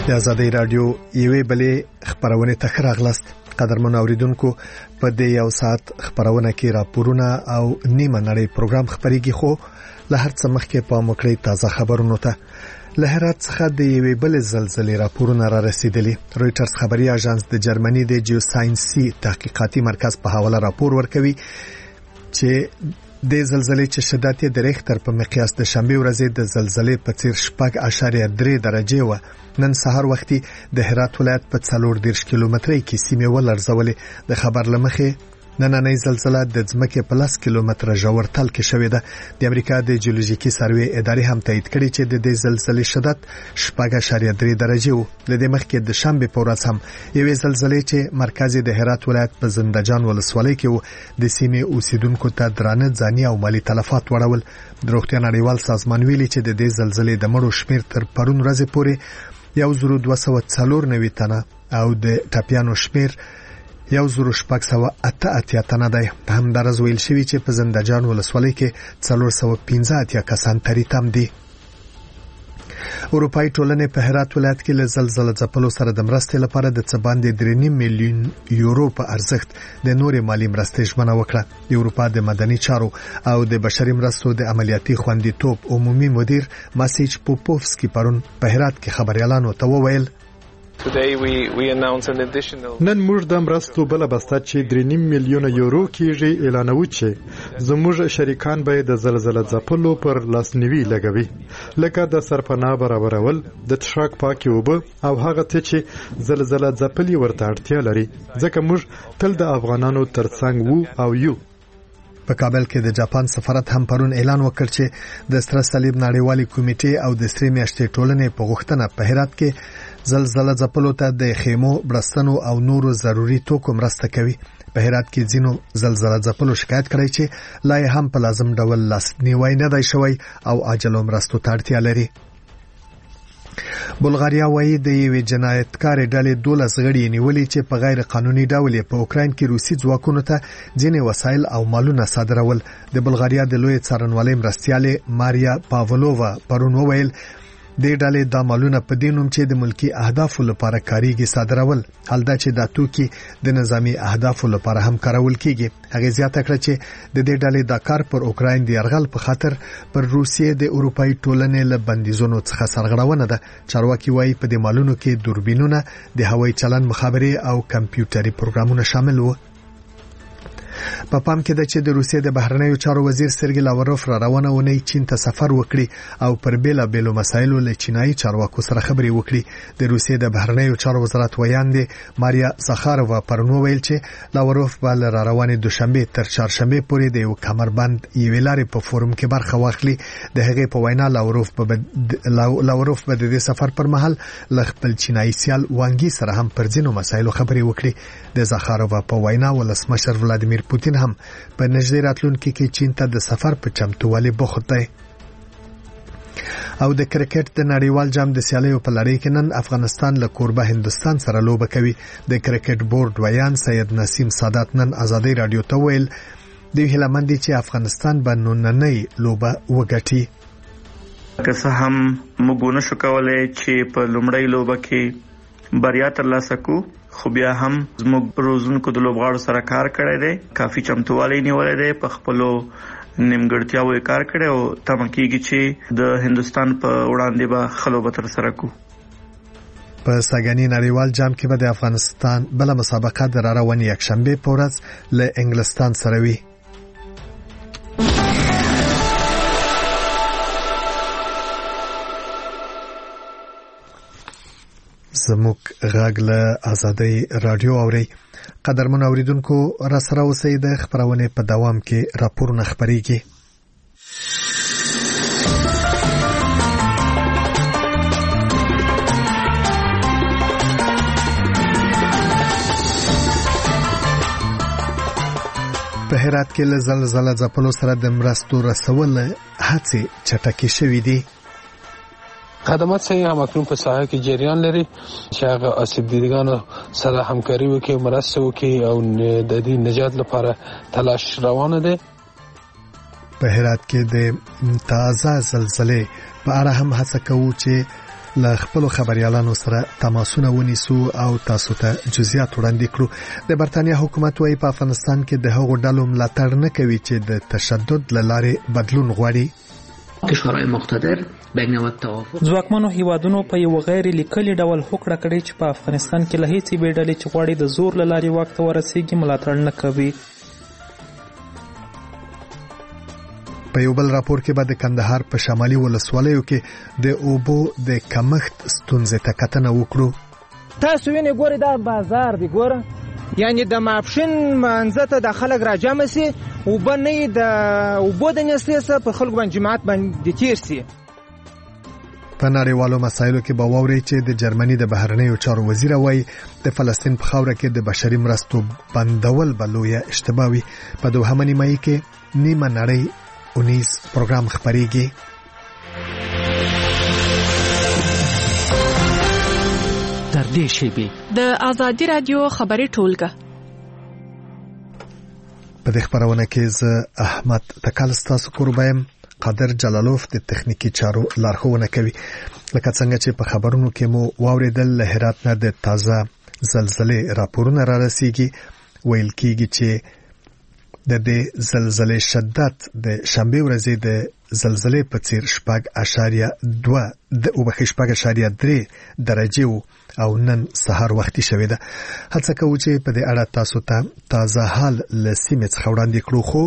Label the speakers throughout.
Speaker 1: د آزادۍ رادیو یوې بلې خبرونه ته راغلاست. قدرمن اوریدونکو، په دې یو ساعت خبرونه کې راپورونه او نیمه نړۍ پروګرام خبريږي، خو له هر څه مخکې په مکړې تازه خبرونه ته له هرات څخه د یوې بلې زلزلې راپورونه را رسیدلي. رويټرز خبري اژانس د جرمني د جیوساینسي تحقیقاتي مرکز په حواله راپور ورکوي چې د زلزلې چې شدت یې د ریختر په مقیاس د شنبه ورځې د زلزلې په څیر 6.3 درجه و. نن سهار وختي د هرات ولایت په 40 کیلومترۍ کې سیمه ولرزولې. د خبر لمخې نننۍ زلزلہ د ځمکې په 10 کیلومتره ژور تل کې شوې ده. د امریکا د جیولوژیکي سروې ادارې هم تایید کړي چې د دې زلزلې شدت 6.3 درجه و. د دې مخکې د شنبه په ورځ هم یوې زلزلې چې مرکز د هرات ولایت په زندهجان ولسوالۍ کې و د سیمې اوسیدونکو ته درانه ځاني او مالی تلفات وړول. د روغتیا نړیوال سازمان ویلي چې د دې زلزلې د مړو شمیر تر پرون ورځې پورې 1294 تنه او د ټاپیانو شمیر 1688 تنه دی. په همدارز ویل شوی چې په زندهجان ولسوالۍ کې 415 کسان تریتم دي. اروپای ټولنې په هرات ولایت کې له زلزلې ځپلو سره د مرستې لپاره د څه باندې 3.5 میلیون یورو په ارزښت د نورې مالی مرستې ژمنه وکړه. د اروپا د مدني چارو او د بشري مرستو د عملیاتي خوندیتوب عمومي مدیر ماسیچ پوپوفسکی پرون په هرات کې خبريالانو ته وویل
Speaker 2: نن موږ د مرستو بل بسته چې 3.5 میلیون یورو کېږي اعلانوي چې زموږ شریکان به د زلزلې ځپلو پر لاسنیوي لګوي، لکه د سرپناه برابرول، د تشاک پاکي اوبه او هغه څه چې زلزلې ځپلي ورته اړتیا لري، ځکه موږ تل د افغانانو ترڅنګ وو او یو.
Speaker 1: په کابل کې د جاپان سفارت هم پرون اعلان وکړ چې د سره صلیب نړیوالي کمیټې او د سری میاشتې ټولنې په غوښتنه په هرات کې زلزلې ځپلو ته د خیمو، برستنو او نورو ضروري توکو مرسته کوي. په هرات کې ځینو زلزلې ځپلو شکایت کړی چې لا هم په لازم ډول لاسنیوي نه دی شوی او عاجله مرستو ته اړتیا لري. بلغاریا وايي د یوې جنایتکار ډلې 12 غړي نیولې چې په غیر قانوني ډول په اوکراین کې روسي ځواکونو ته ځینې وسایل او مالونه صادرول. د بلغاریا د لوی څارنوالۍ مرستياله ماریا پاولووا پرون وویل د ډلې د مالونه په دینوم چې د ملکی اهدافو لپاره کاریږي صادرول، حالدا چې د توکي د نظامی اهدافو لپاره هم کارول کیږي. هغه زیاته کړه چې د دې ډلې د کار پر اوکراین د يرغل په خاطر پر روسیې د اروپای ټولنې له بندیزونو څخه سرغړونه ده. چارواکي وايي په دې مالونو کې دوربینونه، د هوایي چلن مخابرې او کمپیوټري پروګرامونه شامل وو. په پام کې ده چې د روسیې د بهرنیو چارو وزیر سرګی لاوروف را روانه ونی چین ته سفر وکړي او پر بیلابېلو مسایلو له چینایي چارواکو سره خبرې وکړي. د روسیې د بهرنیو چارو وزارت ویاندې ماریا زخارova پرون ویل چې لاوروف به را روانه دوشنبه تر چهارشنبه پورې د یو کمربند یوې لارې په فورم کې برخه واخلي. د هغې په وینا لاوروف به د سفر پر مهال له خپل چینایي سیال وانګي سره هم پر ځینو مسایلو خبرې وکړي. د زخارova په وینا ولسمشر ولادیمیر پوتین هم په نږدې راتلونکي کې چین ته د سفر په چمتووالي بوخت دی. او د کرکټ د نړیوال جام د سیالیو په لړۍ کې نن افغانستان له کوربه هندستان سره لوبه کوي. د کرکټ بورډ ویان سید نسیم سادات نن آزادۍ رادیو ته ویل د هیلمند چې افغانستان به نننۍ لوبه وګټي.
Speaker 3: که څه هم موږ نشو کولای چې په لومړۍ لوبه کې بریا ترلاسه کو، خو بیا هم زموږ روزونکو د لوبغاړو سره کار کړی دی، کافي چمتووالی نیولې دی، په خپلو نیمګړتیاوو کار کړی او تمه کېږي چې د هندستان په وړاندې به خلوبه تر سره کو.
Speaker 1: په ساګانی نړیوال جام کې به د افغانستان بل مسابقه د روانې یکشنبه په ورځ له انګلستان سره وي. زموږ غږ له آزادۍ رادیو اوري. قدرمن اوریدونکو، را سره اوسئ. د خبرونه په دوام کې راپورونه خبريږي. په هرات کې له زلزلې ځپلو سره د مرستو رسول هڅې چټکې شوې دي.
Speaker 4: خدمات صحیح هم اکنون په ساحه کې جریان لري چې هغه آسیب دیدگانو سره همکاري وکړي، مرسته وکړي او د دې نجات لپاره تلاش روانه ده. په
Speaker 1: هرات کې د تازه زلزلې په اړه هم هڅه کوو چې له خپل خبريالانو سره تماسونه ونیسو او تاسو ته جزئیات وړاندې کړو. د برتانیا حکومت وايي په افغانستان کې د هغو ډلو ملاتړ نه کوي چې د تشدد له لارې بدلون غواړي.
Speaker 5: کشورهای مقتدر بین توافق
Speaker 6: ځواکمنو هیوادونو په یو غیر لیکلي ډول هوکړه کړې چې په افغانستان کې له هیڅ بې ډلې چې غواړي د زور له لارې واک ته ورسیږي ملاتړ نه کوي.
Speaker 1: په یو بل راپور کې به د کندهار په شمالي ولسوالیو کې د اوبو د کمښت ستونزې ته کتنه وکړو.
Speaker 7: تاسو وینئ ګورئ دا بازار دی ګوره، یعنی د ماپښین منځ ته د خلک راجمع سي، اوبه نه د اوبو د نستې څخه په خلکو باندې جماعت باندې تیر سي.
Speaker 1: په نړیوالو مسایلو کې به واوري چې د جرمني د بهرنیو چارو وزیر وايي د فلسطین په خاوره کې د بشري مرستو بندول به لویه اشتباه وي. په دوهمه نیمایي کې نیمه نړۍ اونیز پروګرام خبريږي.
Speaker 5: تر دې شیبې
Speaker 8: د آزادي رادیو خبري ټولګه
Speaker 1: په دې خبرونه کې زه احمد تکل ستاسو قربایم. قادر جلالوف د تخنیکی چارو لارښوونه کوي. لکه څنګه چې په خبرونو کې مو واوریدل له هرات نه د تازه زلزلې راپورونه را رسیږي. ویل کېږي چې د دې زلزلې شدت د شنبه ورځې د زلزلې په څیر 6.3 درجه او نن سهار وختي شوې ده. هڅه کوو چې په دې اړه تاسو ته تازه حال لسیمه څخه وړاندې کړو. خو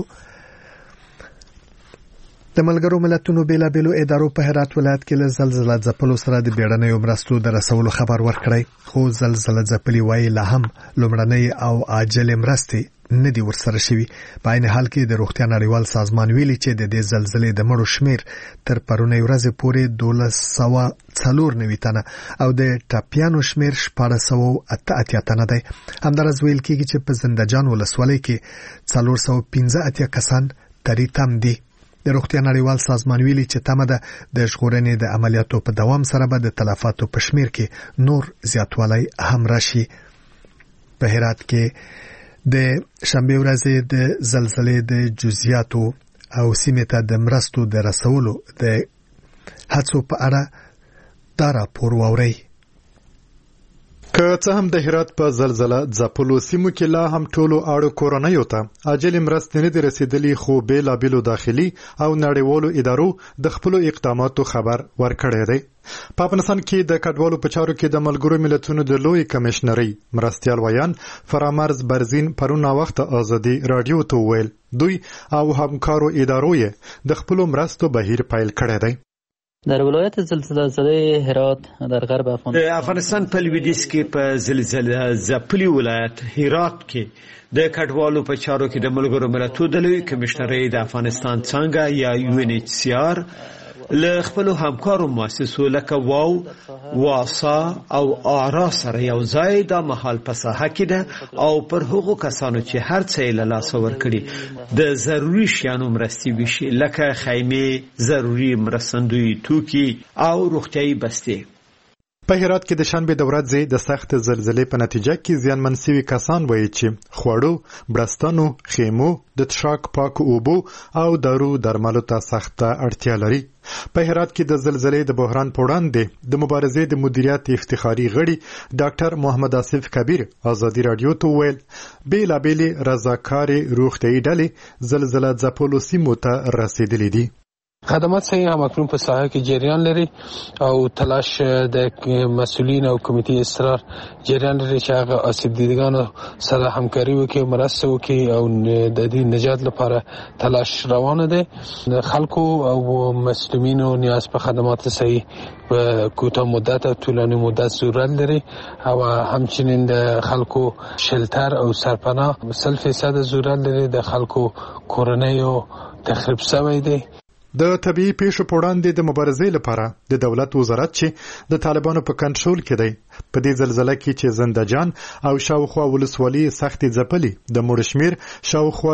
Speaker 1: د ملګرو ملتونو بیلابېلو ادارو په هرات ولایت کې له زلزلې ځپلو سره د بیړنیو مرستو د رسولو خبر ورکړی. خو زلزلې ځپلي وایي لا هم لومړنۍ او عاجل مرستې نه دي ورسره شوي. په عین حال کې د روغتیا نړیوال سازمان ویلي چې د دې زلزلې د مړو شمیر تر پرونی ورځې پورې 1294 تنه او د ټاپیانو شمیر 1488 تنه دی. همدارس ویل کېږي چې په زندهجان ولسوالۍ کې 415 کسان تریتم دي. د روغتیا نړیوال سازمان ویلي چې تمه ده د ژغورنې د عملیاتو په دوام سره به د تلفاتو په شمیر کې نور زیاتوالی هم راشي. په هرات کې د شنبه ورځې د زلزلې د جزئیاتو او سیمه ته د مرستو د رسولو د هڅو په اړه دا راپور واوري.
Speaker 2: که څه هم د هرات په زلزلہ ځپلو سیمو کې لا هم ټولو اړو کورنیو ته عاجل مرستې نه دي رسیدلي، خو بیلابېلو داخلي او نړیوالو ادارو د خپلو اقداماتو خبر ورکړی دی. په افغانستان کې د کډوالو په چارو کې د ملګرو ملتونو د لوی کمشنرۍ مرستیال ویان فرامرز برزین پرون وخت آزادي رادیو ته ویل دوی او همکارو ادارو یې د خپلو مرستو بهیر پیل کړی دی.
Speaker 9: در ولایت زلزله هرات در غرب
Speaker 10: افغانستان په لویدیځ کې په زلزله ځپلي ولایت هرات کې د کډوالو په چارو کې د ملګرو ملتونو د لوی کمشنرۍ د افغانستان څنګه یا UNHCR له خپل همکارو مؤسسو لکه واو، واسا او آرا سره یو ځای د محل په ساحه کې ده او پر هغو کسانو چې هر څه له لاس ورکړي د ضروري شیانو مرستې وشي لکه خیمه، ضروري مرستندوی توکي او روغتیايي بستې.
Speaker 2: په هرات کې د شنبه د ورځې د سخت زلزلې په نتیجه کې زیانمن شوي کسان وایي چې خوړو، برستانو، خیمو، د څښاک پاکو اوبو او دارو درملو ته سخته اړتیا لري. په هرات کې د زلزلې د بحران په وړاندې د مبارزې د مدیریت افتخاري غړي ډاکټر محمد آصف کبیر آزادي رادیو ته ویل بیلابېلې رضاکارې روغتیايي ډلې زلزلې ځپلو سیمو ته رسیدلې دي.
Speaker 4: خدمات صحیح همکنون په ساحه کې جریان لري او تلاش د مسؤلین او کمیټې اصرار جریان لري چې هغه آسیب دیدگانو سره همکاري وکړي، مرسته وکړي او د دې نجات لپاره تلاش روانه ده. خلکو او مسلمانانو نیاز په خدمات صحیح په کوتاه مدت او طولانی مدت ضرورت لري او همچنین د خلکو شلتر او سرپناه 100% ضرورت لري. د خلکو کورنیو تخریب شوی دی.
Speaker 2: د طبيعي پیښو په وړاندې د مبارزې لپاره د دولت وزارت چې د طالبانو په کنټرول کې دی په دې زلزلې کې چې زندهجان او شاوخوا ولسوالۍ سختي ځپلي د مړو شمیر شاوخوا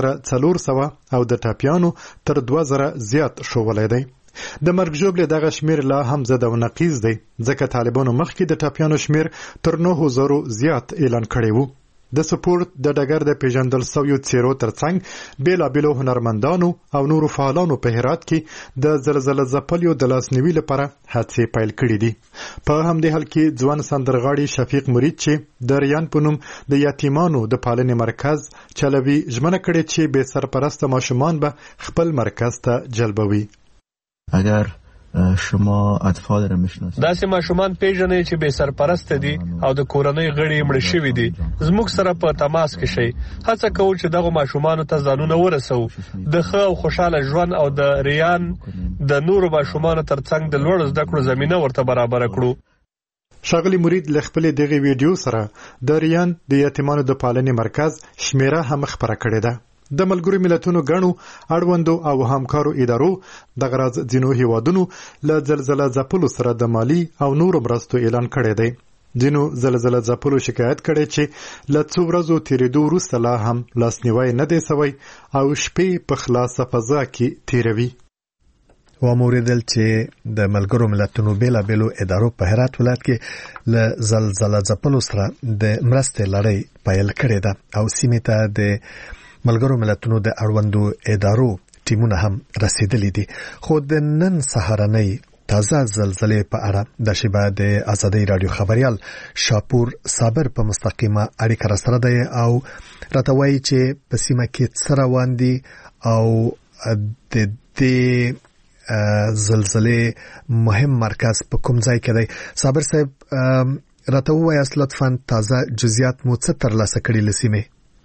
Speaker 2: 2400 او د ټاپیانو تر 2000 زیات شوولای دی. د مرګ ژوبله دغه شمیر لا هم زده او نقیز دی ځکه طالبانو مخکې د ټاپیانو شمیر تر 9000 زیات اعلان کړی وو. د سپورت د ډګر د پیژندل شویو څیرو ترڅنګ بیلابیلو هنرمندانو او نورو فعالانو په هرات کې د زلزلې ځپلیو د لاسنیوي لپاره هڅې پیل کړې دي. په همدې حال کې ځوان سندرغاړي شفیق مرید چې د ریان په نوم د یتیمانو د پالنې مرکز چلوي ژمنه کړې چې بې سرپرسته ماشومان به خپل مرکز ته جلبوي.
Speaker 11: اگر شما اطفال را میشناسید
Speaker 12: داسې ماشومان پیژنئ چې بې سرپرسته دي او د کورنۍ غړي مړه شوي دي. زموږ سره په تماس کې شئ. هڅه کوو چې دغه ماشومانو ته ځانونه ورسوو. د ښه او خوشاله ژوند او د ریان د نورو ماشومانو ترڅنګ د لوړ زده کړو زمینه ورته برابر کړو.
Speaker 2: ښاغلي مرید له خپلې دغې ویډیو سره د ریان د یتیمانو د پالنې مرکز شمیره هم خپره کړې ده. د ملګرو ملتونو غنو اړوندو او همکارو ادارو د غرض ځینو هیوادونو له زلزلې ځپلو سره د مالی او نورو مرستو اعلان کړی دی. ځینو زلزلې ځپلو شکایت کړی چې له څو ورځو تیریدو وروسته لا هم لاسنیوی نه دی سوی او شپې په خلاصه فضا کې تیروي.
Speaker 1: وموریدل چې د ملګرو ملتونو بیلابیلو ادارو په هرات ولایت کې له زلزلې ځپلو سره د مرستې لړۍ پیل کړې ده او سیمې ته د ملګرو ملتونو د اړوندو ادارو ټیمونه هم رسیدلي دي. خو د نن سهارنۍ تازه زلزلې په اړه د شبا د ازادۍ رادیو خبريال شاپور صابر په مستقیمه اړیکه راسره دی او راته وایي چې په سیمه کې څه روان دي او د دې زلزلې مهم مرکز په کوم ځای کې دی. صابر صاحب راته وایي لطفاً تازه جزئیات مو څه ترلاسه کړي لسیمه؟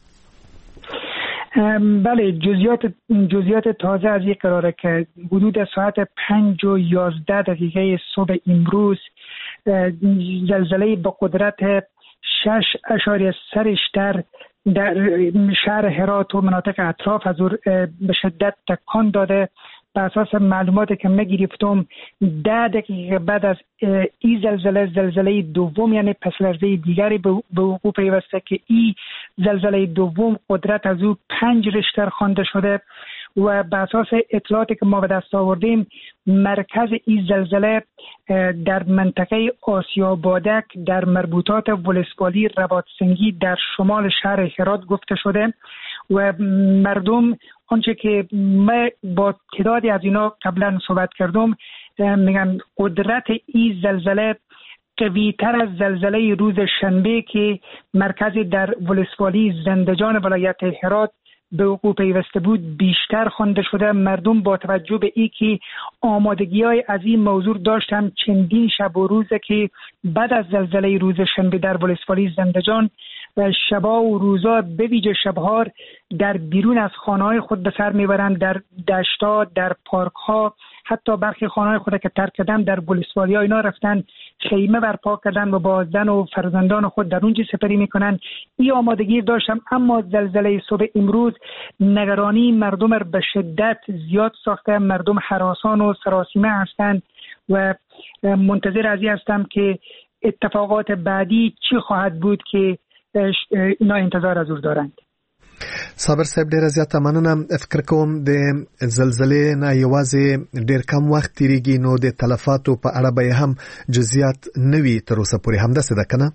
Speaker 13: بله جزئیات تازه از یک قراره که حدود ساعت 5:11 صبح امروز زلزله با قدرت 6.0 ریشتر در شهر هرات و مناطق اطراف از به شدت تکان داده. بر اساس معلوماتی که من گرفتم 10 دقیقه بعد از این زلزله دوم یعنی پس لرزه دیگری به وقوع پیوسته که این زلزله دوم قدرت از او 5 ریشتر خوانده شده و بر اساس اطلاعاتی که ما به دست آوردیم مرکز این زلزله در منطقه آسیابادک در مربوطات ولسوالی رباطسنگی در شمال شهر هرات گفته شده و مردم آنچه که من با تعدادی از اینا قبلا صحبت کردم میگن قدرت این زلزله قوی تر از زلزله روز شنبه که مرکز در ولسوالی زندجان ولایت هرات به وقوع پیوسته بود بیشتر خوانده شده. مردم با توجه به این که آمادگی‌های از این موضوع داشتن چندین شب و روزه که بعد از زلزله روز شنبه در ولسوالی زندجان و شبا و روزا به ویژه شبها در بیرون از خانه‌های خود به سر میبرند، در دشت‌ها، در پارک‌ها، حتی برخی خانه‌های خود که ترک کردن در ولسوالی‌ها اینا رفتن خیمه برپا کردن و با زن و فرزندان خود در اونجا سپری میکنن. این آمادگی داشتم، اما زلزله صبح امروز نگرانی مردم را به شدت زیاد ساخته. مردم هراسان و سراسیمه هستند و منتظر از این هستم که اتفاقات بعدی چی خواهد بود که اینا انتظار از او دارند.
Speaker 1: صابر صاحب ډیره زیاته مننه. فکر کوم د زلزلې نه یوازې ډیر کم وخت تیریږي نو د تلفاتو په اړه به هم جزئیات نوي تر اوسه پورې همداسې ده کنه؟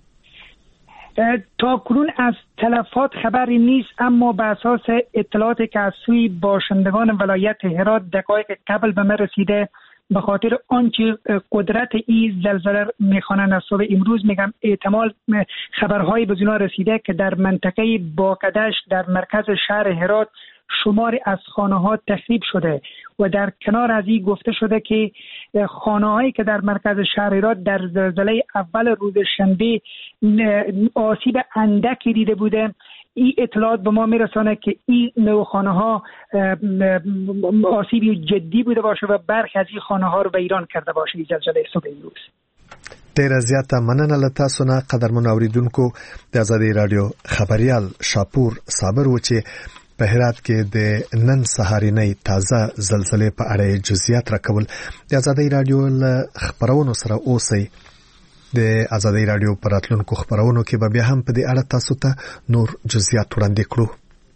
Speaker 13: تا کنون از تلفات خبری نیست، اما به اساس اطلاعاتی که از سوی باشندگان ولایت هرات دقایق قبل به من رسیده به خاطر آنچه قدرت این زلزله میخوانند از صبح امروز میگم احتمال خبرهایی به اونا رسیده که در منطقه باقدش در مرکز شهر هرات شماری از خانه‌ها تخریب شده و در کنار از این گفته شده که خانه‌هایی که در مرکز شهر هرات در زلزله اول روز شنبه آسیب اندکی دیده بوده. این اطلاعات به ما میرسانه که این نوع خانه‌ها آسیبی جدی بوده باشه و برخی از این خانه‌ها رو ویران کرده باشه این زلزله صبح امروز.
Speaker 1: ډیره زیاته مننه له تاسو نه قدرمن اوریدونکو. د ازادي رادیو خبريال شاپور صابر و چې په هرات کې د نن سهارنۍ تازه زلزلې په اړه جزئیات راکول. د ازادي رادیو له خبرونو سره اوسئ. د ازادي رادیو پر راتلونکو خبرونو کې به بیا هم په دې اړه تاسو ته نور جزئیات وړاندې کړو.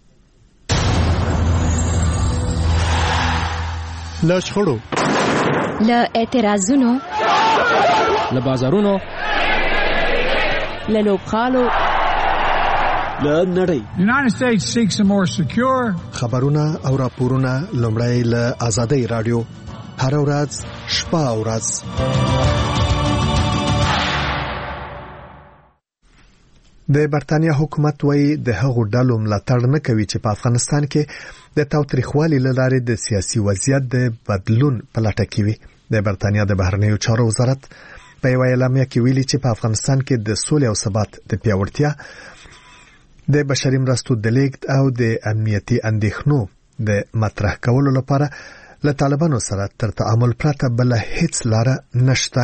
Speaker 2: له شخړو،
Speaker 14: له اعتراضونو،
Speaker 15: له بازارونو،
Speaker 14: له لوبخالو،
Speaker 10: له نړۍ.
Speaker 1: خبرونه او راپورونه لومړی له آزادۍ رادیو هر ورځ شپه او ورځ. د برتانیا حکومت وایي د هغو ډلو ملاتړ نه کوي چې په افغانستان کې د تاوتریخوالي له لارې د سیاسي وضعیت د بدلون په لټه کې وي. د برتانیا د بهرنیو چارو وزارت په یوه اعلامیه کې ویلي چې په افغانستان کې د سولې او ثبات د پیاوړتیا، د بشري مرستو د لیږد او د امنیتي اندېښنو د مطرح کولو لپاره له طالبانو سره تر تعامل پرته بل هیڅ لاره نشته.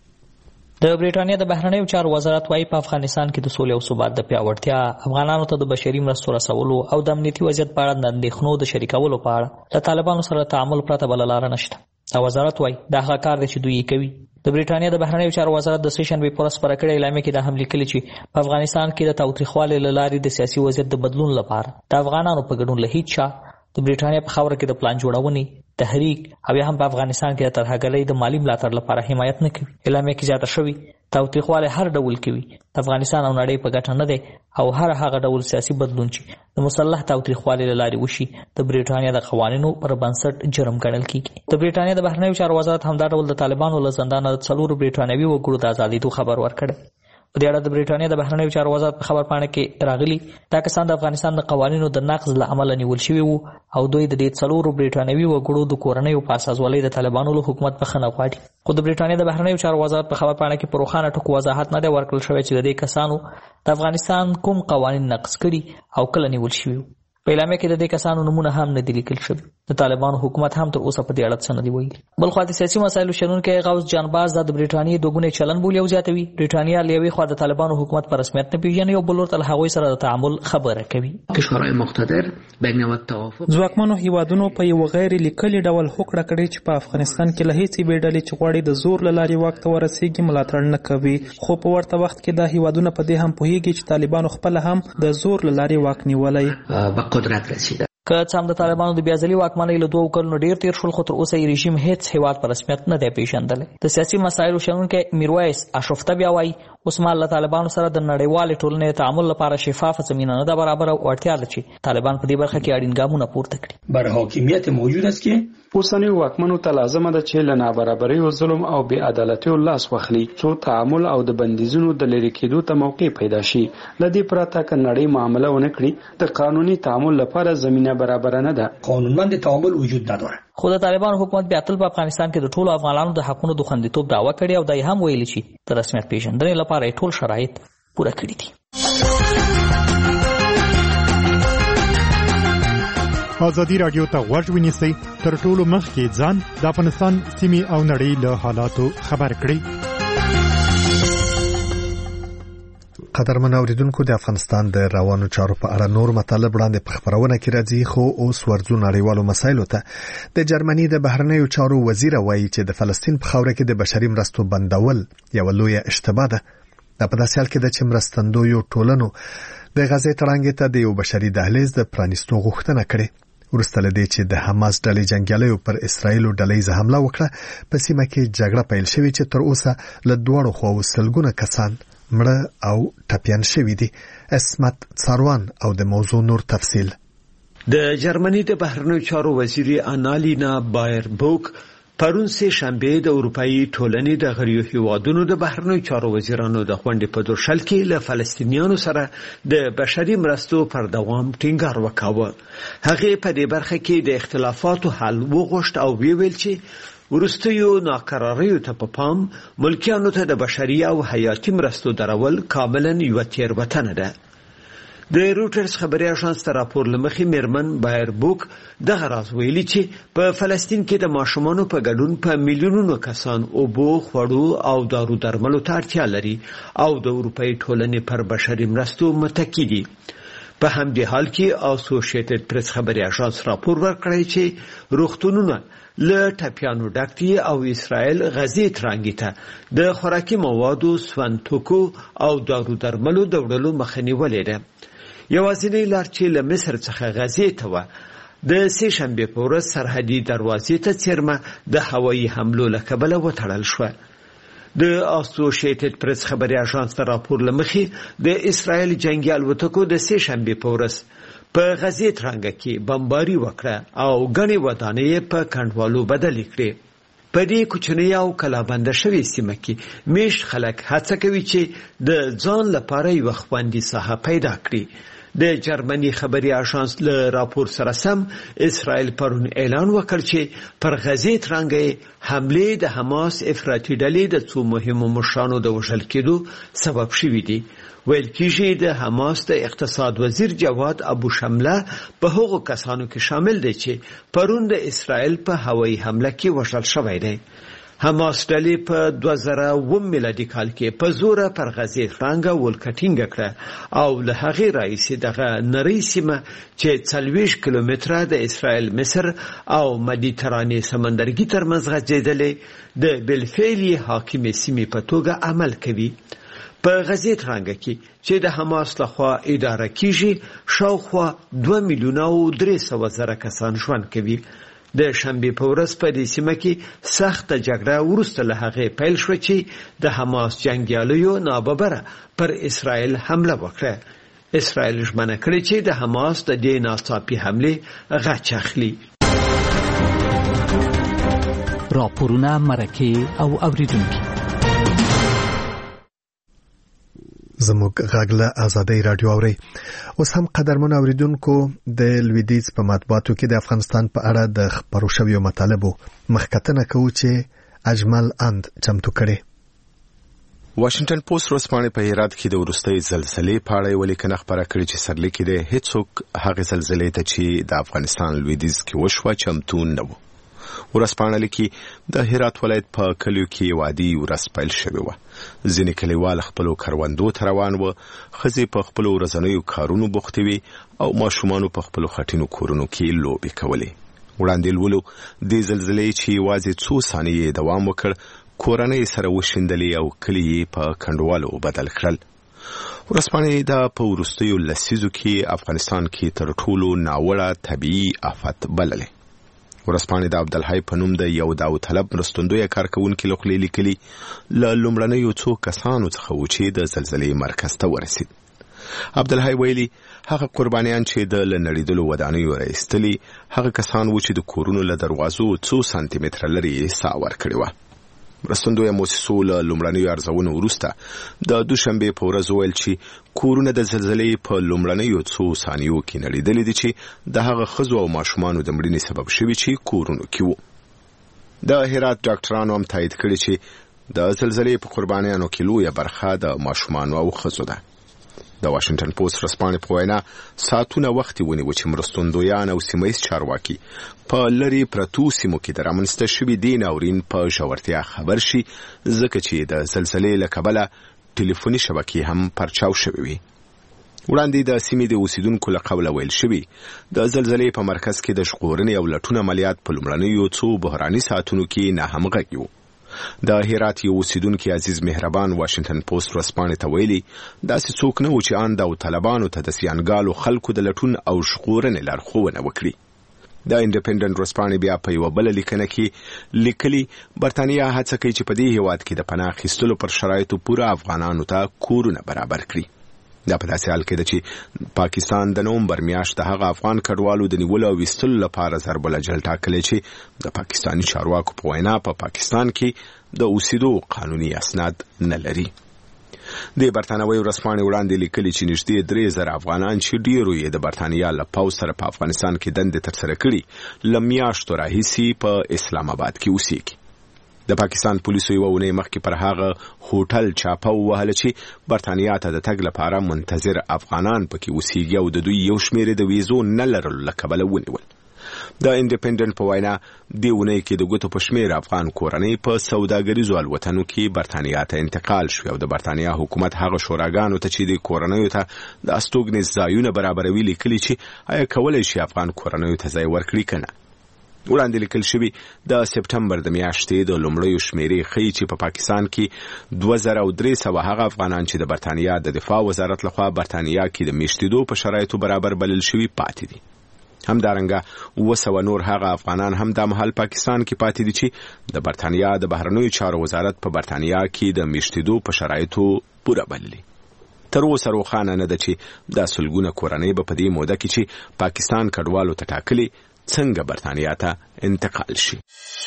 Speaker 9: د بریټانیا د بهرنیو چارو وزارت وايي په افغانستان کې د سولې او ثبات د پیاوړتیا، افغانانو ته د بشري مرستو رسولو او د امنیتي وضعیت په اړه د اندېښنو د شریکولو په اړه له طالبانو سره تعامل پرته بل لاره نشته. دا وزارت وايي دا هغه کار دی چې دوی کوي. د بریټانیا د بهرنیو چارو وزارت د سیشنبې پر ورځ خپاره کړې اعلامیه کې دا هم لیکلي چې په افغانستان کې د تاوتریخوالي له لارې د سیاسي وضعیت د بدلون لپاره د افغانانو په ګډون له هیڅ چا د بریټانیا په خاوره کې د پلان جوړونې، تحریک او یا هم په افغانستان کې د ترهګرۍ د مالی ملاتړ لپاره حمایت نه کوي. اعلامیه کې زیاته شوی تاوتریخوالی هر ډول کوي د افغانستان او نړۍ په ګټه نه دی او هر هغه ډول سیاسي بدلون چې د مسلح تاوتریخوالی له لارې وشي د بریټانیا د قوانینو پر بنسټ جرم ګڼل کیږي. د بریټانیا د بهرنیو چارو وزارت هم دا ډول د طالبانو له زندانه 4 بریټانوي وګړو د ازادېدو خبر ورکړی. په دې اړه د بریټانیا د بهرنیو چارو وزارت په خبرپاڼه کې راغلي دا کسان د افغانستان د قوانینو د نقض له امله نیول شوي وو او دوی د دې 4 بریټانوي وګړو د کورنیو په اساسوالۍ د طالبانو له حکومت بخښنه غواړي. خو د بریټانیا د بهرنیو چارو وزارت په خبرپاڼه کې په روښانه ټکو وضاحت نه دی ورکړل شوی چې د دې کسانو د افغانستان کوم قوانین نقض کړي او کله نیول شوي. په اعلامیه کې د دې کسانو نمونه هم نه دي لیکل شوي. د طالبانو حکومت هم تر اوسه په دې اړه څه نه دی ویلي. بل خو د سیاسي مسایلو شنونکي غوث جان باز د بریټانیا دوګونی چلن بولي او زیاتوي. بریټانیا لیوي خو د طالبانو حکومت پر رسمیت نه پیژني او بل ورته هغوی سره د تعامل خبره کوي.
Speaker 5: کشورهای مقتدر بین توافق
Speaker 6: ځواکمنو هیوادونو په یو غیر لیکلي ډول هوکړه کړې چې په افغانستان کې له هیڅ بیډلې چې غواړي د زور له لارې واک ته ورسیږي ملاتړ نه کوي. خو په ورته وخت کې دا هیوادونه په دې هم پوهیږي چې طالبانو خپل هم د زور له لارې واک نیولای
Speaker 5: به قدرت رسیده.
Speaker 6: که څه هم د طالبانو د بیازلي واکمنۍ له 2 کلونو ډیر تیر شول خو تر اوسه یې رژیم هیڅ هیواد په رسمیت نه دی پیژندلی. د سیاسي مسایلو شنونکی میرویس اشرفته بیا وایي اوس مهال له طالبانو سره د نړیوالې ټولنې تعامل لپاره شفافه زمینه نه ده برابره او اړتیا ده چې طالبان په دې برخه کې اړین ګامونه پورته کړي.
Speaker 15: بر حاکمیت موجود است که اوسنی واکمنو ته لازمه ده چې له نابرابرۍ او ظلم او بې عدالتۍ لاس واخلي څو تعامل او د بندیزونو د لرې کېدو ته موقع پیدا شي. له دې پرته که نړۍ معامله ونه کړي د قانوني تعامل لپاره زمینه برابر نه ده. قانونمند تعامل وجود نداره.
Speaker 6: خو د طالبانو حکومت بیا تل په افغانستان کې د ټولو افغانانو د حقونو د خوندیتوب دعوه کړې او دا هم ویلي چې د رسمیت پیژندنې لپاره ټول شرایط پوره کړي دي.
Speaker 2: ازادي رادیو ته غوږ ونیسئ تر ټولو مخکې ځان د افغانستان سیمې او نړۍ له حالاتو خبر کړئ.
Speaker 1: قدرمن اوریدونکو د افغانستان د روانو چارو په اړه نور مطالب وړاندې په خبرونه کې راځي خو اوس ورځو نړیوالو مسایلو ته. د جرمني د بهرنیو چارو وزیر وایي چې د فلسطین په خاوره کې د بشري مرستو بندول یو لویه اشتباه ده. دا په داسې حال کې ده چې مرستندویو ټولنو د غزې تړانګې ته د یو بشري دهلیز د پرانیستو غوښتنه کړې وروسته له دې چې د حماس ډلې جنګیالیو پر اسرایلو ډلهیزه حمله وکړه. په سیمه کې جګړه پیل شوې چې تر اوسه له دواړو خواو سلګونه کسان مړه او ټپیان شوي دي. اسمت څاروان او د موضوع نور تفصیل.
Speaker 10: د جرمني د بهرنیو چارو وزیر انالینا بایربوک پرون سه شنبه د اروپאי ټولنې د غړیو هیوادونو د بهرنیو چارو وزیرانو د غونډې په دوشل کې له فلسطینیانو سره د بشري مرستو پر دوام ټینګار وکاوه. هغه په دې برخه کې د اختلافاتو حل وغوښت او ویل چې ورستیو ناقراریو ته په پام ملکیانو ته د بشري او حیاتي مرستو درول کاملا یو تیروتنه ده. د روټرز خبري اژانس ته راپور لمخې میرمن بایربوک دغه راز ویلي چې په فلسطین کې د ماشومانو په ګډون په میلیونونو کسان اوبو، خوړو او دارو درملو ته اړتیا لري او د اروپאי ټولنې پر بشري مرستو متکی دي. په همدې حال کې اسوسییټډ پریس خبري اژانس راپور ورکړی چې روغتونونه له ټپیانو ډک دي او اسرائیل غزې ترانګي ته د خوراکي موادو، سونتوکو او دارو درملو د وړلو مخه نیولې ده. یوازینی لار چې له مصر څخه غزې ته و د سه شنبه په ورځ سرحدي دروازې ته څیرمه د هوایي حملو له کبله وتړل شو. د اسوسییټډ پریس خبري اژانس راپور لمخې د اسرایل جنگي الوتکو د سه شنبه په ورځ په غزې ترانګه کې بمباري وکړه او غني ودانې په کندوالو بدل کړې. په دې کوچنۍ او کلابند شوی سیمه کې میش خلک هڅه کوي چې د ځان لپاره یو خوندي ساحه پیدا کړي. د جرمني خبري اژانس له راپور سره سم اسرائیل پرون اعلان وکړ چې پر غزې ترانګه حمله د حماس افراطي ډلې د څو مهمو مشرانو د وژل کېدو سبب شوی دی. ویل کېږي د حماس د اقتصاد وزیر جواد ابو شمله په هغو کسانو کې شامل دی چې پرون د اسرائیل په هوایي حمله کې وژل شوی دی. حماس ډلې په 2009 میلادي کال کې په زور پر غزې ترانګه ولکټینګ کړه او له هغې راهیسې دغه نری سیمه چې 40 کیلومتره د اسرائیل مصر او مدیترانې سمندرګي ترمنځ غځېدلې د بالفعل حاکم سیمې په توګه عمل کوي. په غزې ترانګه کې چې د حماس لخوا اداره کیږي شاوخوا 2 میلیونه او 300 زره کسان ژوند کوي. د شنبه په ورځ په دې سیمه کې سخت جګړه وروسته له هغې پیل شوه چې د حماس جنګیالیو ناببره پر اسرائیل حمله وکړه. اسرائیل ژمنه کړې چې د حماس د دې ناڅاپي حملې غچ اخلي.
Speaker 16: راپورونه مرکه او اوریدونکي
Speaker 1: زموږ غاګله آزادۍ رادیو اوري. اوس هم قدرمن اوریدونکو د لویدیز په مطبوعاتو کې د افغانستان په اړه د خبرو شویو مطالبو مخکتنه کوي چې اجمل اند چمتو کړي.
Speaker 17: واشنگټن پوسټ ورځپاڼه په هرات کې د ورستۍ زلزلې په اړه ولیکنه خبره کړې چې سرلیک دی هیڅوک هغه زلزلې ته چې د افغانستان لویدیز کې وشوه چمتو نه وو. ورځپاڼه لیکي د هرات ولایت په کلیو کې وادي ورځ پیل شوی و. ځینې کلیوال خپل کروندو ته روان و، ښځې په خپل ورځنیو کارونو بوختې وي او ماشومان په خپل خټینو کورونو کې لوبې کولې. وړاندې لولو د زلزلې چې یوازې څو ثانیې دوام وکړ کورنۍ سره وشیندلې او کلی په کندوالو بدل کړل. ورځپاڼه دا په وروستیو لسیزو کې افغانستان کې تر ټولو ناوړه طبیعي آفت بللې. ورځپاڼه د عبدالحی په نوم د یو داو طلب مرستندوی کارکونکو لخوا لیکلي له لومړنیو څو کسانو څخه و چې د زلزلې مرکز ته ورسید. عبدالحی ویلي هغه قربانیان چې د لنړیدلو ودانیو راایستلي هغه کسان و چې د کورونو له دروازو څو سانتي متره لري ساه ورکړې وه. مرستندوی موسسو له لومړنیو ارزونو وروسته د دوشنبه په ورځ ویل چې کورونه د زلزلې په لومړنیو څو ثانیو کې نړیدلې دي چې د هغه ښځو او ماشومانو د مړینې سبب شوي چې کورونو کې وو. د هرات ډاکټرانو هم تایید کړي چې د زلزلې په قربانیانو کې لویه برخه د ماشومانو او ښځو ده. د واشنگټن پوسټ ورځپاڼې په وینا ساعتونه وخت ونیو چې مرستندویان او سیمهییز چارواکي په لرې پرتو سیمو کې د رامنځته شوي دې ناورین په ژورتیا خبر شي ځکه چې د زلزلې له کبله ټلیفوني شبکې هم پرچاو شوې وي. وړاندې د سیمې د اوسیدونکو له قوله ویل شوي د زلزلې په مرکز کې د ژغورنې او لټون عملیات په لومړنیو څو بحراني ساعتونو کې ناهمغږي وو. د هرات یو اوسیدونکي عزیز مهربان واشنگټن پوسټ ورځپاڼې ته ویلي داسې څوک نه و چې آن د طالبانو ته د سیانګالو خلکو د لټون او ژغورنې لارښوونه وکړي. د انډیپندنت ورځپاڼې بیا په یوه بله لیکنه کې لیکلي برتانیا هڅه کوي چې په دې هیواد کې د پناه اخیستلو پر شرایطو پوره افغانانو ته کورونه برابر کړي. دا په داسې حال کې ده چې پاکستان د نومبر میاشت د هغه افغان کډوالو د نیولو او ویستلو لپاره ضرب الاجل ټاکلی چې د پاکستاني چارواکو په وینا په پاکستان کې د اوسېدو قانوني اسناد نه لري. د برتانوي ورځپاڼې وړاندې لیکلي چې نږدې 3000 افغانان چې ډیرو یې د برتانیا له پوځ سره په افغانستان کې دندې ترسره کړي له میاشتو راهیسې په اسلام آباد کې اوسېږي. د پاکستان پولیسو یوه اونۍ مخکې پر هغه هوټل چاپه ووهله چې برتانیا ته د تګ لپاره منتظر افغانان پکې اوسېږي او د دوی یو شمېر د ویزو نه لرلو له کبله ونیول. د انډیپندنت په وینا دې اونۍ کې د ګوتو په شمېر افغان کورنۍ په سوداګریزو الوتنو کې برتانیا ته انتقال شوې او د برتانیا حکومت هغه شوراګانو ته چې د کورنیو ته د استوګنې ځایونه برابروي لیکلي چې آیا کولی شي افغان کورنیو ته ځای ورکړي که نه. وړاندې لیکل شوي د سپټمبر د میاشتې د لومړیو شمیرې ښیي چې په پاکستان کې 2300 هغه افغانان چې د برتانیا د دفاع وزارت لخوا برتانیا کې د میشتېدو په شرایطو برابر بلل شوي پاتې دي. همدارنګه 200 نور هغه افغانان هم د محل پاکستان کې پاتې دي چې د برتانیا د بهرنیو چارو وزارت په برتانیا کې د میشتېدو په شرایطو پوره بللي. تر اوسه روښانه نه ده چې د سلګونه کورنۍ به په دې موده کې چې پاکستان کډوالو ته ټاکلي څنګه برتانیا ته انتقال شي.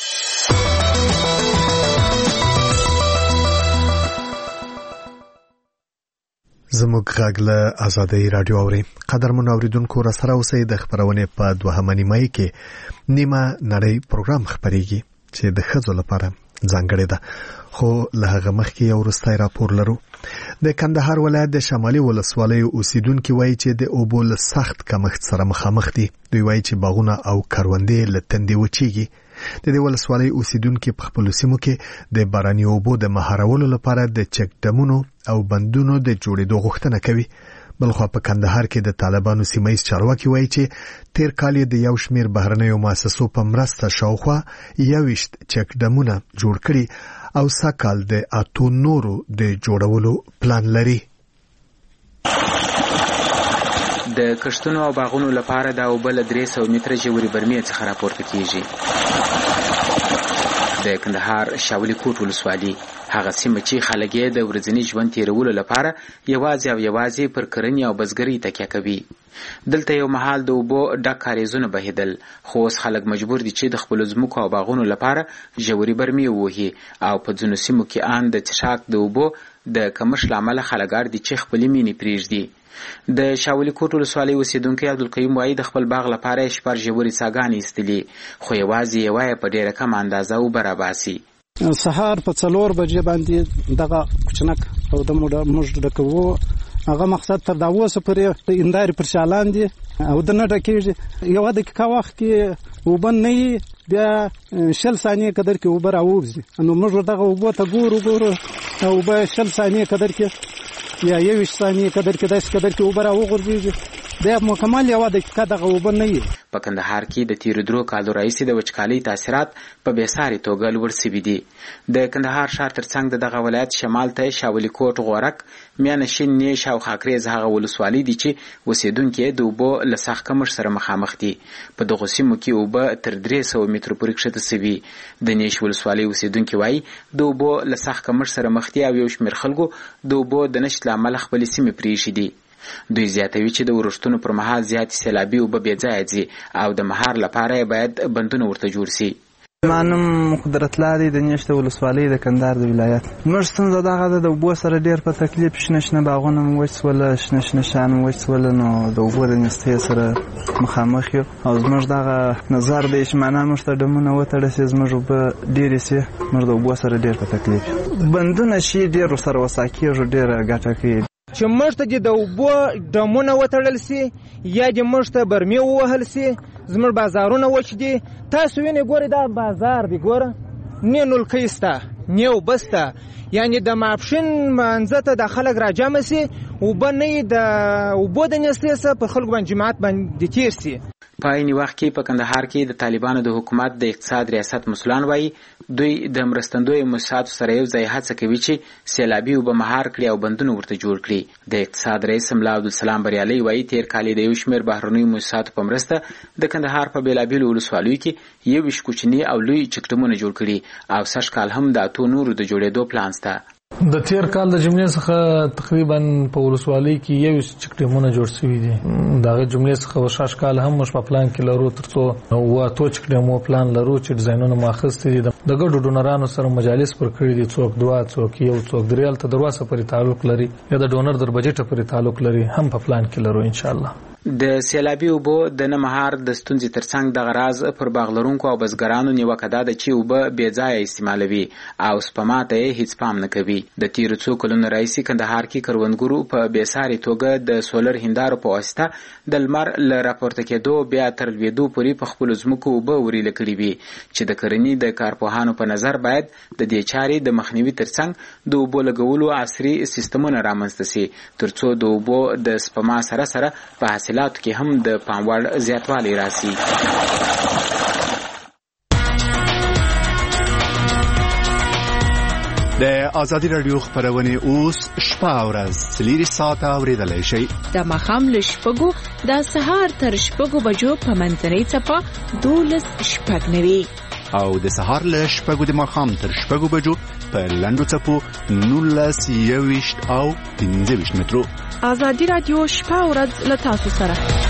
Speaker 1: زموږ غږ له آزادۍ رادیو اوري. قدرمن اوریدونکو را سره اوسئ. د خبرونې په 2 نیمه کې نیمه نړۍ پروګرام خبريږي چې د ښځو لپاره ځانګړی ده. خو له هغه مخکې یو وروستی راپور لرو. د کندهار ولایت د شمالي ولسوالیو اوسیدونکو وایي چې د اوبو له سخت کمښت سره مخامخ دي. دوی وایي چې باغونه او کروندې له تندې وچیږي. د دې ولسوالۍ اوسیدونکو په خپل سیمو کې د باراني اوبو د مهارولو لپاره د چک ډمونو او بندونو د جوړېدو غوښتنه کوي. بلخو په کندهار کې د طالبانو سیمایي چارواکي وایي چې تیر کال د یو شمیر بهرنیو مؤسسو په مرسته شاوخوا 21 چک ډمونه جوړ کړي او ساکال د 8 نورو د جوړولو پلان لري.
Speaker 18: د کښتونو او باغونو لپاره د اوبه له 300 متره ژورې برمې څخه راپورته کیږي. د کندهار شاولي کوټ ولسوالي هغه سیمه چې خلک یې د ورځني ژوند تیرولو لپاره یوازې پر کرنې او بزګرۍ تکیه کوي. دلته یو مهال د اوبو ډک کاریزونه بهیدل، خو اوس خلک مجبور دي چې د خپل ځمکو او باغونو لپاره ژورې برمې ووهي او په ځینو سیمو کې ان د څښاک د اوبو د کمښت له امله خلک اړ دي چې خپلې مینې پرېږدي. د شاولي کوټ ولسوالۍ اوسیدونکی عبدالقیوم وایي د خپل باغ لپاره یې شپږ ژورې څاګانې ایستلي، خو یوازې یوه یې په ډېره کمه اندازه اوبه راباسي.
Speaker 19: سهار په 4 بجې باندې دغه کوچنک او د موږ ډکوو. هغه مقصد تر 2 پورې اندارې پر شالان دي او د نه ډکېږي. یوه دقیقه وخت کې اوبه نه وي، بیا 20 ثانیې قدر کې اوبه راووځي. نو موږ دغه اوبو ته ګورو اوبه 20 ثانیې قدر کې یا 21 ثانیې قدر کې داسې قدر کې اوبه راوغورځېږي. بیا مکمل یوه دقیقه دغه اوبه نه وي.
Speaker 18: په کندهار کې د تیرو 3 کالو راهیسې د وچکالۍ تاثیرات په بېساري توګه لوړ سوي دي. د کندهار ښار ترڅنګ د دغه ولایت شمال ته شاولي کوټ، غورک، میانشین، نیش او خاکریز هغه ولسوالۍ دي چې اوسیدونکي د اوبو له سخت کمښت سره مخامخ دي. په دغو سیمو کې اوبه تر 300 مترو پورې کښته سوي. د نیش ولسوالۍ اوسیدونکي وایي د اوبو له سخت کمښت سره مخ دي او یو شمېر خلکو د اوبو د نشت له امله خپلې سیمې پرېښي دي. دوی زیاتوي چې د ورښتونو پر مهال زیاتې سیلابي اوبه بې ځایه ځي او د مهار لپاره باید بندونه ورته جوړ سي.
Speaker 20: ما نوم قدرت لاري د نیش د ولسوالۍ د کندهار د ولایت. موږ ستونزه دغه ده، د اوبو سره ډېر په تکلیف، شنه باغونه مو وچ سوله، شنه شان مو وچ سوله، نو د اوبو د نستۍ سره مخامخ یو او زموږ دغه نظر دی چې معنا موږ ته ډمونه وتړل سي، زموږ اوبه ډېرې سي، موږ د اوبو سره ډېر په تکلیف. بندونه شي ډېر ورسره وسا کېږي، ډېره ګټه کوي.
Speaker 7: چې موږ ته د اوبو ډمونه وتړل سي یا د موږ ته برمې ووهل سي، زموږ بازارونه وچ دي. تاسو وینئ ګورئ دا بازار دی، ګوره نه نلکۍ شته نه اوبه شته، یعنې د ماپښین منځه ته د خلک راجمع سي، اوبه نه یې د اوبو د نستۍ څخه په خلکو باندې جماعت باندې تېر سي.
Speaker 18: په عیني وخت کې په کندهار کې د طالبانو د حکومت د اقتصاد ریاست مسولان وایي دوی د مرستندویو مؤسساتو سره یو ځای هڅه کوي چې سیلابي اوبه مهار کړي او بندونه ورته جوړ کړي. د اقتصاد رئیس ملا عبدالسلام بریالي وایي تیر کال د یو شمېر بهرنیو مؤسساتو په مرسته د کندهار په بېلابېلو ولسوالیو کې 21 کوچني او لوی چکډمونه جوړ کړي او سږ کال هم د 8 نورو د جوړېدو پلان شته.
Speaker 21: د تیر کال د جملې څخه تقریبا په ولسوالۍ کې یو چکډمونه جوړ شوي دي. دغه جملې څخه وشاش کال هم مش په پلان کې لرو، ترڅو واته چکډمو پلان لرو چې ډیزاینونه ماخذ دي. د ګډو ډونرانو سره مجالس پر کړی دي، څوک 2 څوک 1 څوک 3 ته دروازه پورې تعلق لري یا د ډونر در بجټ پورې تعلق لري، هم په پلان کې لرو ان شاء الله.
Speaker 18: د سیلابي اوبو د نه مهار د ستونزې ترڅنګ د غراز پر باغ لرونکو او بزګرانو نیوکه ده چې اوبه بې ځایه استعمالوي او سپما ته یې هیڅ پام نه کوي. د تیرو 2 کلونو راهیسې کندهار کې کروندګرو په بېساري توګه د سولر هندارو په واسطه د لمر له راپورته کېدو بیا تر لوېدو پورې په خپلو ځمکو اوبه وریله کړي وي چې د کرنې د کارپوهانو په نظر باید د دې چارې د مخنیوي ترڅنګ د اوبو لګولو عصري سیستمونه رامنځته سي، ترڅو د اوبو د سپما سره سره په حاصلاتو کې هم د پاموړ زیاتوالی راسي.
Speaker 22: د آزادي رادیو خبرونه اوس شپه او ورځ 3 ساعته اوریدلای شئ.
Speaker 8: د ماښام له 6 د سهار تر 6 بجو په منځنۍ څپه 12:09
Speaker 3: او د سهار له 6 د ماښام تر 6 بجو په لنډو څپو 19 او 15 مترو.
Speaker 8: ازادي رادیو شپه او ورځ له تاسو سره.